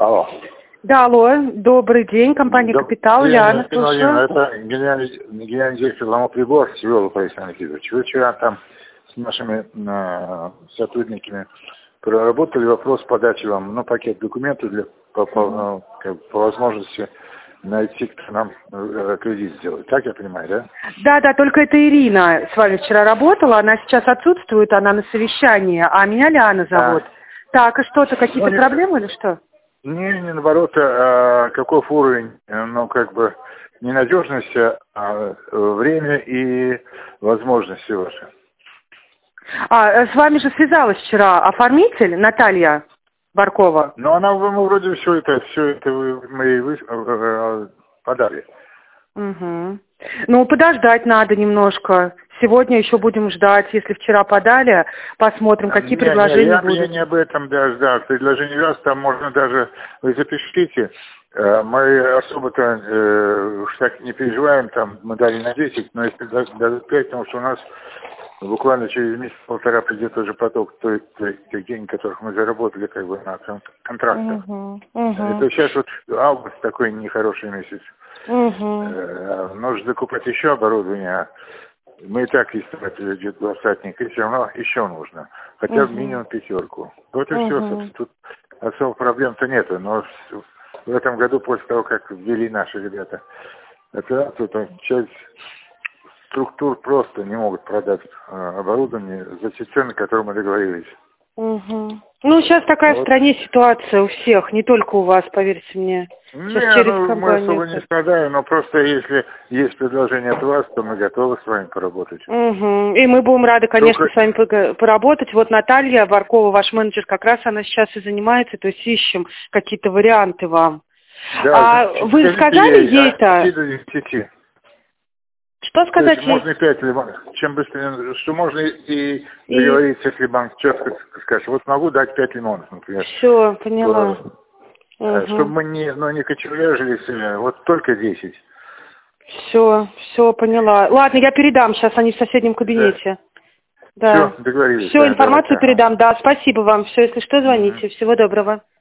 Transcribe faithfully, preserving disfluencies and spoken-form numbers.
Алло. Да, алло, добрый день, компания Доб... «Капитал», Яна, слушаю. Это генеральный, генеральный директор «Ломоприбор» Севелов Александр Никитович. Вы вчера там с нашими э, сотрудниками проработали вопрос подачи вам, ну, пакет документов для, по, по, как, по возможности найти, кто нам э, кредит сделает. Так я понимаю, да? Да, да, только это Ирина с вами вчера работала, она сейчас отсутствует, она на совещании, а меня Ляна зовут. А. Так, и что-то, какие-то ну, проблемы или что? Не, не наоборот, а каков уровень, ну, как бы, ненадежности, а время и возможности ваши. А, с вами же связалась вчера оформитель Наталья Баркова. Ну, она, мы вроде все это, все это вы, мы вы, э, подали. Угу. Ну, подождать надо немножко. Сегодня еще будем ждать, если вчера подали, посмотрим, какие не, предложения не, я, будут. Я не об этом даже, да, предложение раз, там можно даже, вы запишите, э, мы особо-то э, уж так не переживаем, там, мы дали на десять, но если дадут пять, потому что у нас буквально через месяц-полтора придет уже поток той, той, тех денег, которых мы заработали, как бы, на контрактах. Угу, угу. Это сейчас вот август такой нехороший месяц. Угу. Э, нужно закупать еще оборудование. Мы и так, если это идет двадцатник, и все равно еще нужно. Хотя бы uh-huh. минимум пятерку. Вот и uh-huh. все, собственно. Тут особо проблем-то нету. Но в этом году, после того, как ввели наши ребята операцию, то часть структур просто не могут продать э, оборудование за те цены, которые мы договорились. Угу. Ну, сейчас такая вот в стране ситуация у всех, не только у вас, поверьте мне. Сейчас не, через ну, компанию. мы особо не страдаем, но просто если есть предложение от вас, то мы готовы с вами поработать. Угу. И мы будем рады, конечно, Только... с вами поработать. Вот Наталья Баркова, ваш менеджер, как раз она сейчас и занимается, то есть ищем какие-то варианты вам. Да, а вы сказали ей-то? А, Что сказать? Есть, можно и пять лимонов. Чем быстрее, что можно и, и... договориться, если банк четко скажет, вот могу дать пять лимонов, например. Все, поняла. То, угу. Чтобы мы не, ну, не кочевряжились, вот только десять. Все, все, поняла. Ладно, я передам, сейчас они в соседнем кабинете. Да. да. Все, договорились. Все, да, информацию давайте. передам, да, спасибо вам. Все, если что, звоните. Угу. Всего доброго.